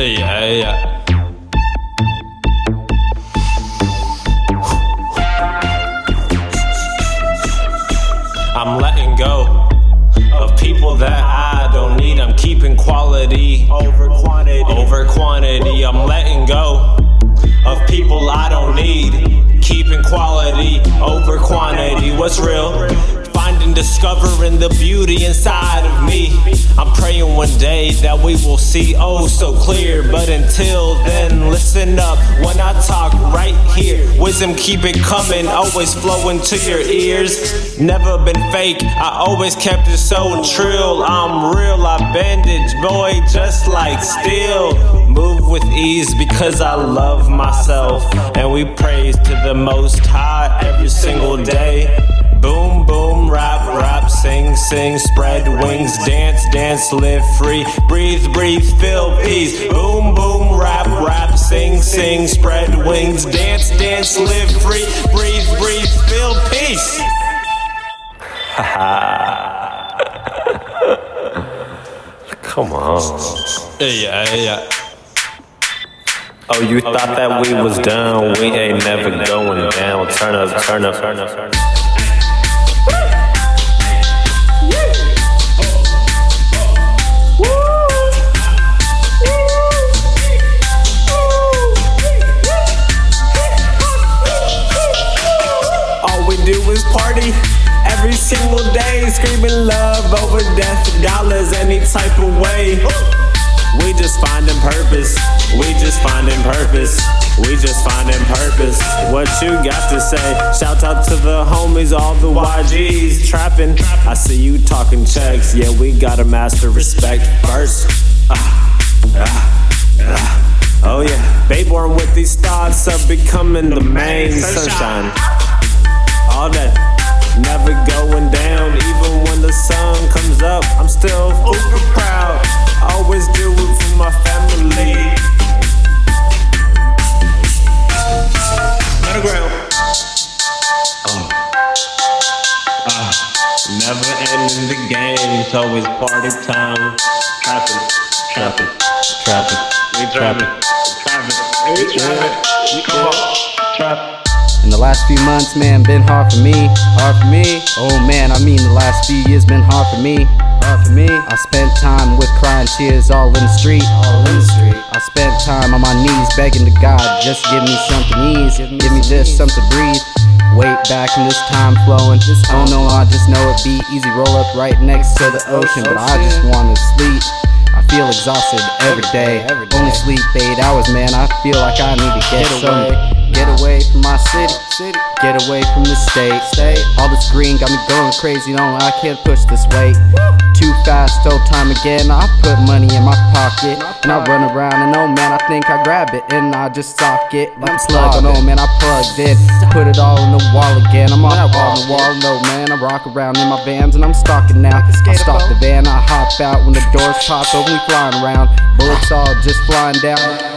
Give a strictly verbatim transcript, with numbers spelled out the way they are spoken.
Yeah, yeah. I'm letting go of people that I don't need. I'm keeping quality over quantity. Over quantity. I'm letting go of people I don't need. Keeping quality over quantity. What's real? Finding, discovering the beauty inside of me. I'm praying one day that we will see oh so clear. But until then, listen up when I talk right here. Wisdom, keep it coming, always flowing to your ears. Never been fake, I always kept it so trill. I'm real, I bandage, boy, just like steel. Move with ease because I love myself. And we praise to the Most High every single day. Boom, boom, rap, rap, sing, sing, spread wings, dance, dance, live free, breathe, breathe, feel peace. Boom, boom, rap, rap, sing, sing, spread wings, dance, dance, live free, breathe, breathe, feel peace. Come on. Yeah, yeah. Oh, you thought that we was down? We ain't never going down. Turn up, turn up, turn up, turn up. Do is party every single day, screaming love over death, dollars, any type of way. We just finding purpose, we just finding purpose, we just finding purpose. What you got to say? Shout out to the homies, all the Y Gs trapping. I see you talking checks, yeah, we gotta master respect first. Ah, ah, ah. Oh yeah, babe born with these thoughts of becoming the main sunshine. All day, never going down. Even when the sun comes up, I'm still super proud. Always do it for my family. Underground. Oh. Uh, never ending the game. It's always party time. Trapping, trapping, trapping. We trapping, trapping. We trapping. Come on, trapping. In the last few months, man, been hard for me, hard for me. Oh man, I mean the last few years been hard for me, hard for me. I spent time with crying tears all in the street, all in the street. I spent time on my knees begging to God, just give me something ease, give me this, something to breathe. Weight back and this time flowing. Oh no, I just know it be easy, roll up right next to the ocean, but I just wanna sleep. I feel exhausted every day, only sleep eight hours, man. I feel like I need to get some. Get away from my city, get away from the state. All this green got me going crazy, no, I can't push this weight. Too fast, old time again, I put money in my pocket. And I run around and oh man, I think I grab it and I just sock it. Like a plug, oh man, I plugged in, put it all in the wall again. I'm off on the wall, no man, I rock around in my Vans and I'm stalking now. I stalk the van, I hop out when the doors pop open, we flying around. Bullets all just flying down.